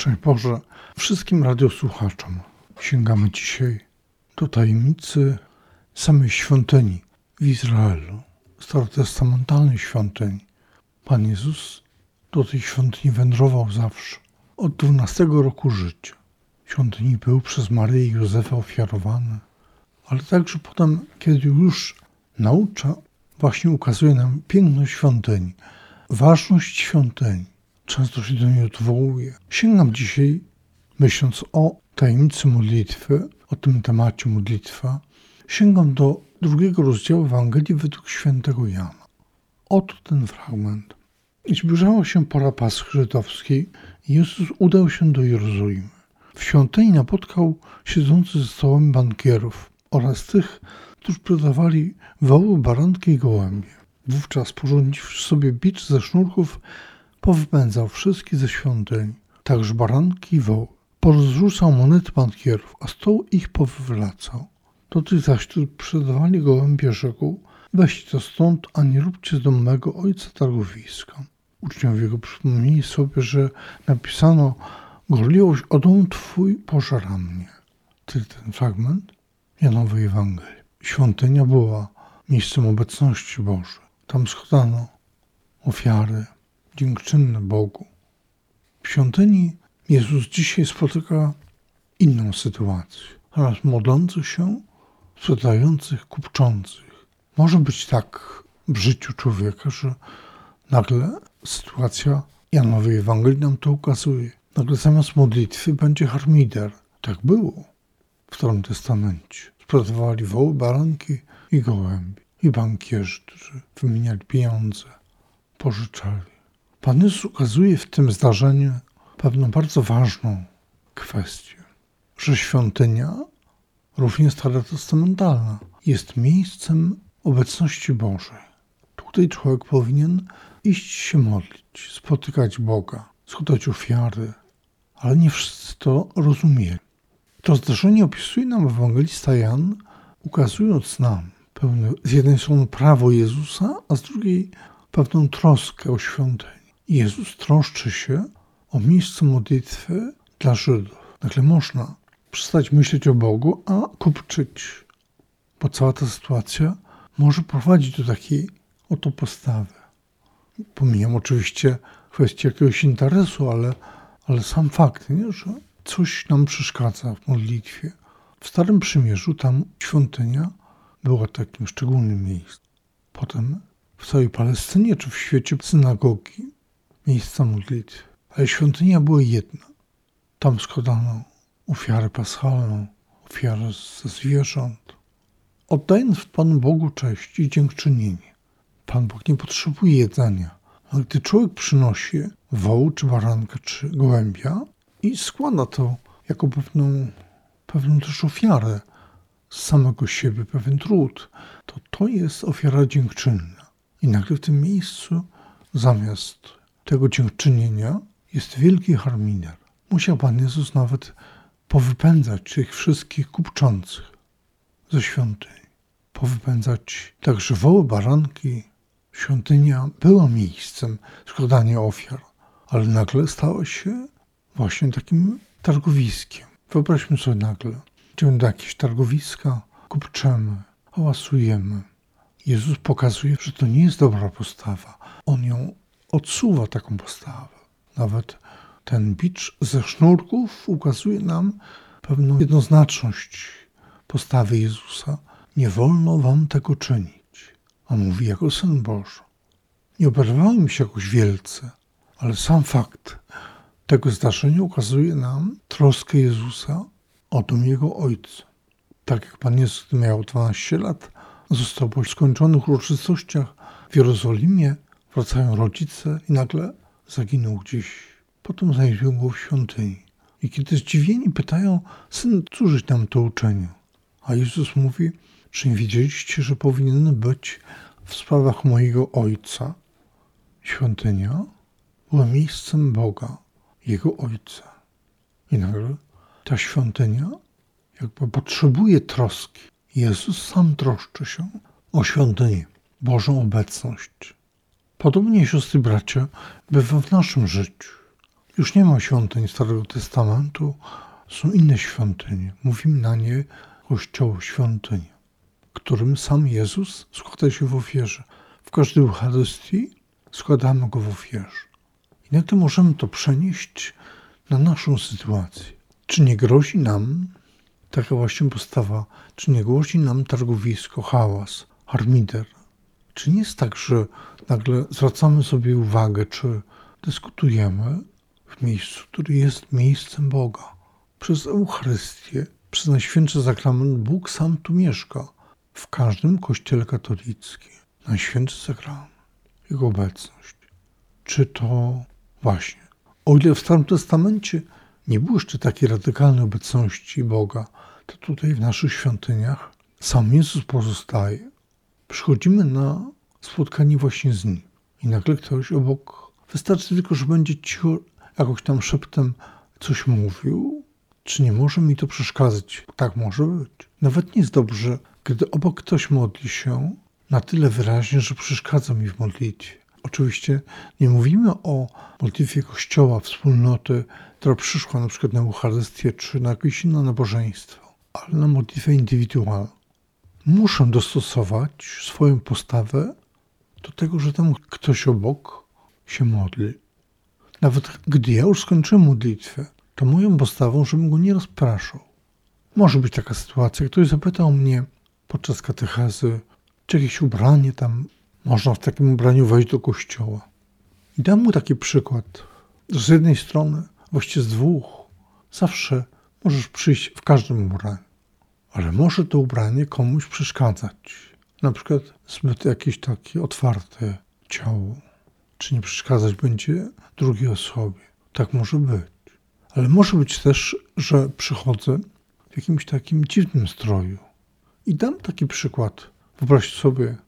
Szczęść Boże wszystkim radiosłuchaczom. Sięgamy dzisiaj do tajemnicy samej świątyni w Izraelu, starotestamentalnej świątyni. Pan Jezus do tej świątyni wędrował zawsze, od 12 roku życia. W świątyni był przez Maryję i Józefa ofiarowany, ale także potem, kiedy już naucza, właśnie ukazuje nam piękność świątyni, ważność świątyni. Często się do niej odwołuje. Sięgam dzisiaj, myśląc o tajemnicy modlitwy, o tym temacie modlitwa, sięgam do 2 rozdziału Ewangelii według świętego Jana. Oto ten fragment. I zbliżała się pora Paschy żydowskiej i Jezus udał się do Jerozolimy. W świątyni napotkał siedzących ze stołami bankierów oraz tych, którzy sprzedawali woły, baranki i gołębie. Wówczas, porządziwszy sobie bicz ze sznurków, powypędzał wszystkich ze świątyni, także baranki i woły. Porozrzucał monety bankierów, a stoł ich powywracał. Do tych zaś, którzy sprzedawali gołębie, rzekł: weźcie to stąd, a nie róbcie z domu mego ojca targowiska. Uczniowie jego przypomnieli sobie, że napisano: gorliwość o dom twój pożera mnie. Ten fragment Janowej Ewangelii. Świątynia była miejscem obecności Bożej. Tam składano ofiary dziękczynne Bogu. W świątyni Jezus dzisiaj spotyka inną sytuację. Oraz modlących się, sprzedających, kupczących. Może być tak w życiu człowieka, że nagle sytuacja Janowej Ewangelii nam to ukazuje. Nagle zamiast modlitwy będzie harmider. Tak było w Starym Testamencie. Sprzedawali woły, baranki i gołębie. I bankierzy, którzy wymieniali pieniądze, pożyczali. Pan Jezus ukazuje w tym zdarzeniu pewną bardzo ważną kwestię, że świątynia, również starotestamentalna, jest miejscem obecności Bożej. Tutaj człowiek powinien iść się modlić, spotykać Boga, składać ofiary, ale nie wszyscy to rozumieli. To zdarzenie opisuje nam ewangelista Jan, ukazując nam pewne, z jednej strony prawo Jezusa, a z drugiej pewną troskę o świątynię. Jezus troszczy się o miejsce modlitwy dla Żydów. Nagle można przestać myśleć o Bogu, a kupczyć, bo cała ta sytuacja może prowadzić do takiej oto postawy. Pomijam oczywiście kwestię jakiegoś interesu, ale sam fakt, nie, że coś nam przeszkadza w modlitwie. W Starym Przymierzu tam świątynia była takim szczególnym miejscem. Potem w całej Palestynie czy w świecie synagogi, miejsca modlitwy. Ale świątynia była jedna. Tam składano ofiarę paschalną, ofiarę ze zwierząt. Oddając Panu Bogu cześć i dziękczynienie. Pan Bóg nie potrzebuje jedzenia. Ale gdy człowiek przynosi woł, czy baranka, czy gołębia i składa to jako pewną też ofiarę z samego siebie, pewien trud, to jest ofiara dziękczynna. I nagle w tym miejscu zamiast tego dziękczynienia jest wielki harmider. Musiał Pan Jezus nawet powypędzać tych wszystkich kupczących ze świątyni. Powypędzać także woły, baranki. Świątynia była miejscem składania ofiar, ale nagle stała się właśnie takim targowiskiem. Wyobraźmy sobie nagle, idziemy do jakiegoś targowiska, kupczemy, hałasujemy. Jezus pokazuje, że to nie jest dobra postawa. On ją odsuwa, taką postawę. Nawet ten bicz ze sznurków ukazuje nam pewną jednoznaczność postawy Jezusa. Nie wolno wam tego czynić. A mówi jako Syn Boży. Nie oberwałem się jakoś wielce, ale sam fakt tego zdarzenia ukazuje nam troskę Jezusa o dom Jego Ojca. Tak jak Pan Jezus, gdy miał 12 lat, został po skończonych uroczystościach w Jerozolimie, wracają rodzice i nagle zaginął gdzieś. Potem znajdują go w świątyni. I kiedy zdziwieni pytają: Syn, cóżeś nam to uczynił? A Jezus mówi: czy nie wiedzieliście, że powinien być w sprawach mojego Ojca? Świątynia była miejscem Boga, Jego Ojca. I nagle ta świątynia jakby potrzebuje troski. Jezus sam troszczy się o świątynię, Bożą obecność. Podobnie, siostry, bracia, bywa w naszym życiu. Już nie ma świątyń Starego Testamentu, są inne świątynie. Mówimy na nie Kościoło świątyń, którym sam Jezus składa się w ofierze. W każdej Eucharystii składamy go w ofierze. I nagle możemy to przenieść na naszą sytuację. Czy nie grozi nam taka właśnie postawa, czy nie grozi nam targowisko, hałas, harmider? Czy nie jest tak, że nagle zwracamy sobie uwagę, czy dyskutujemy w miejscu, które jest miejscem Boga? Przez Eucharystię, przez Najświętszy Sakrament Bóg sam tu mieszka. W każdym kościele katolickim. Najświętszy Sakrament, Jego obecność. Czy to właśnie, o ile w Starym Testamencie nie było jeszcze takiej radykalnej obecności Boga, to tutaj w naszych świątyniach sam Jezus pozostaje. Przychodzimy na spotkanie właśnie z Nim i nagle ktoś obok, wystarczy tylko, że będzie cicho, jakoś tam szeptem coś mówił, czy nie może mi to przeszkadzać? Tak może być. Nawet nie jest dobrze, gdy obok ktoś modli się na tyle wyraźnie, że przeszkadza mi w modlitwie. Oczywiście nie mówimy o modlitwie Kościoła, wspólnoty, która przyszła na przykład na Eucharystię czy na jakieś inne nabożeństwo, ale na modlitwę indywidualną. Muszę dostosować swoją postawę do tego, że tam ktoś obok się modli. Nawet gdy ja już skończyłem modlitwę, to moją postawą, żebym go nie rozpraszał. Może być taka sytuacja, ktoś zapytał mnie podczas katechezy, czy jakieś ubranie tam, można w takim ubraniu wejść do kościoła. I dam mu taki przykład, że z jednej strony, właściwie z dwóch, zawsze możesz przyjść w każdym ubraniu, ale może to ubranie komuś przeszkadzać. Na przykład zbyt jakieś takie otwarte ciało, czy nie przeszkadzać będzie drugiej osobie. Tak może być. Ale może być też, że przychodzę w jakimś takim dziwnym stroju. I dam taki przykład. Wyobraź sobie,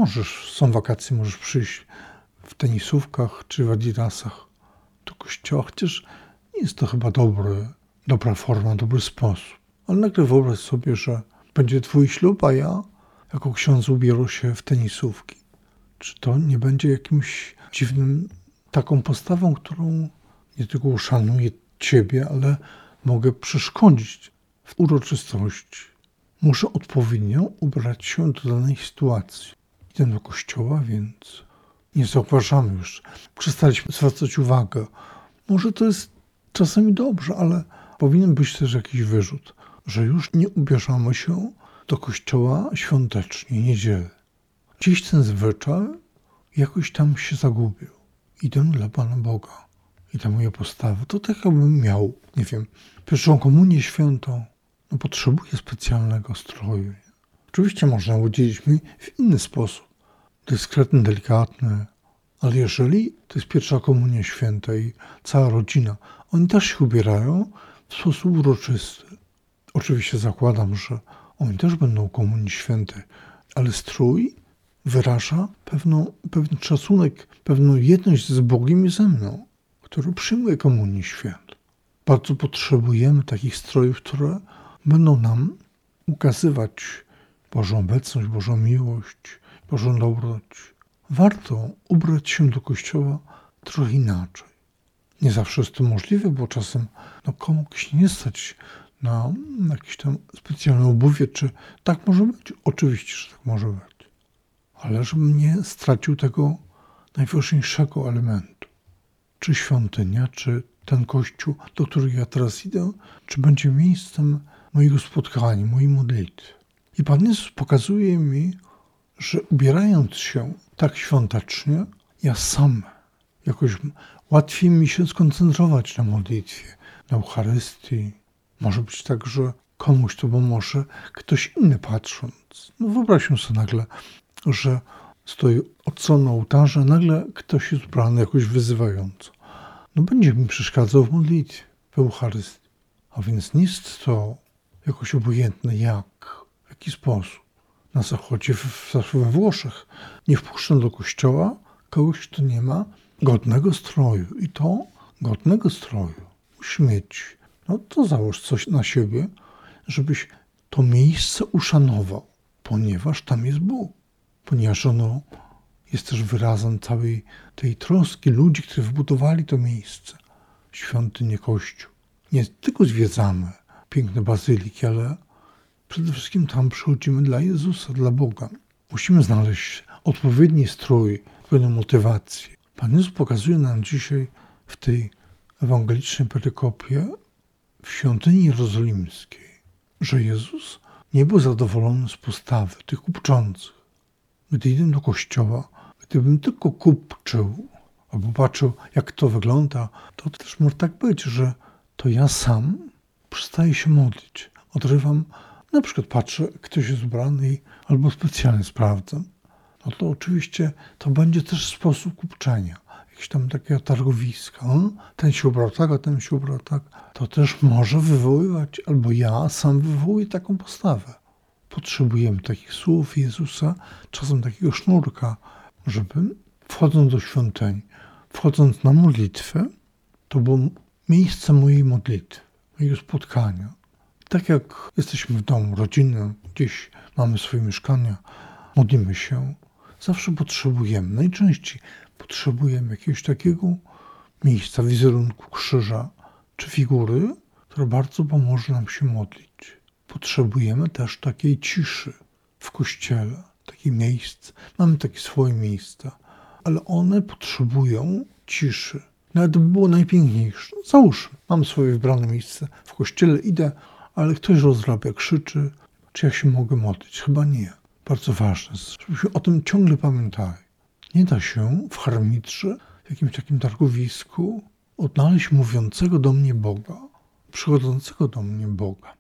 są wakacje, możesz przyjść w tenisówkach czy w adidasach do kościoła, chociaż nie jest to chyba dobra forma, dobry sposób. Ale nagle wyobraź sobie, że będzie twój ślub, a ja jako ksiądz ubiorę się w tenisówki. Czy to nie będzie jakimś dziwnym taką postawą, którą nie tylko uszanuję ciebie, ale mogę przeszkodzić w uroczystości. Muszę odpowiednio ubrać się do danej sytuacji. Idę do kościoła, więc nie zauważamy już. Przestaliśmy zwracać uwagę. Może to jest czasami dobrze, ale powinien być też jakiś wyrzut, że już nie ubierzamy się do kościoła świątecznie, niedzielę. Dziś ten zwyczaj jakoś tam się zagubił. Idę dla Pana Boga. I ta moja postawa, to tak jakbym miał, nie wiem, pierwszą komunię świętą, potrzebuję specjalnego stroju. Oczywiście można udzielić mi w inny sposób, dyskretny, delikatny, ale jeżeli to jest pierwsza komunia święta i cała rodzina, oni też się ubierają w sposób uroczysty. Oczywiście zakładam, że oni też będą komunii świętej, ale strój wyraża pewien szacunek, pewną jedność z Bogiem i ze mną, który przyjmuje komunię świętą. Bardzo potrzebujemy takich strojów, które będą nam ukazywać Bożą obecność, Bożą miłość, Bożą dobroć. Warto ubrać się do kościoła trochę inaczej. Nie zawsze jest to możliwe, bo czasem komuś nie stać na jakieś tam specjalne obuwie, czy tak może być? Oczywiście, że tak może być. Ale żebym nie stracił tego najważniejszego elementu. Czy świątynia, czy ten kościół, do którego ja teraz idę, czy będzie miejscem mojego spotkania, mojej modlitwy. I Pan Jezus pokazuje mi, że ubierając się tak świątecznie, ja sam jakoś łatwiej mi się skoncentrować na modlitwie, na Eucharystii. Może być tak, że komuś to pomoże, ktoś inny patrząc. Wyobraźmy sobie nagle, że stoi od strony ołtarza, nagle ktoś jest ubrany jakoś wyzywająco. Będzie mi przeszkadzał w modlitwie, w Eucharystii. A więc nie jest to jakoś obojętne w jaki sposób. Na Zachodzie, we Włoszech, nie wpuszczą do kościoła kogoś, kto nie ma godnego stroju. I to godnego stroju musi mieć. To załóż coś na siebie, żebyś to miejsce uszanował, ponieważ tam jest Bóg. Ponieważ ono jest też wyrazem całej tej troski ludzi, którzy wybudowali to miejsce. świątynię, kościół. Nie tylko zwiedzamy piękne bazyliki, ale przede wszystkim tam przychodzimy dla Jezusa, dla Boga. Musimy znaleźć odpowiedni strój, odpowiednią motywację. Pan Jezus pokazuje nam dzisiaj w tej ewangelicznej perykopie w świątyni jerozolimskiej, że Jezus nie był zadowolony z postawy tych kupczących. Gdy idę do kościoła, gdybym tylko kupczył albo patrzył, jak to wygląda, to też może tak być, że to ja sam przestaję się modlić. Odrywam, na przykład patrzę, ktoś jest ubrany albo specjalnie sprawdzam. No to oczywiście to będzie też sposób kupczenia. Jakieś tam takiego targowiska. Ten się ubrał tak, a ten się ubrał tak. To też może wywoływać, albo ja sam wywołuję taką postawę. Potrzebujemy takich słów Jezusa, czasem takiego sznurka, żeby wchodząc do świątyni, wchodząc na modlitwę, to było miejsce mojej modlitwy, mojego spotkania. Tak jak jesteśmy w domu, rodzinnym, gdzieś mamy swoje mieszkania, modlimy się, zawsze potrzebujemy, najczęściej potrzebujemy jakiegoś takiego miejsca, wizerunku krzyża czy figury, która bardzo pomoże nam się modlić. Potrzebujemy też takiej ciszy w kościele, takie miejsce. Mamy takie swoje miejsca, ale one potrzebują ciszy. Nawet by było najpiękniejsze. Załóżmy, mam swoje wybrane miejsce w kościele, idę, ale ktoś rozrabia, krzyczy. Czy ja się mogę modlić? Chyba nie. Bardzo ważne jest, żebyśmy o tym ciągle pamiętali. Nie da się w harmitrze, w jakimś takim targowisku odnaleźć mówiącego do mnie Boga, przychodzącego do mnie Boga.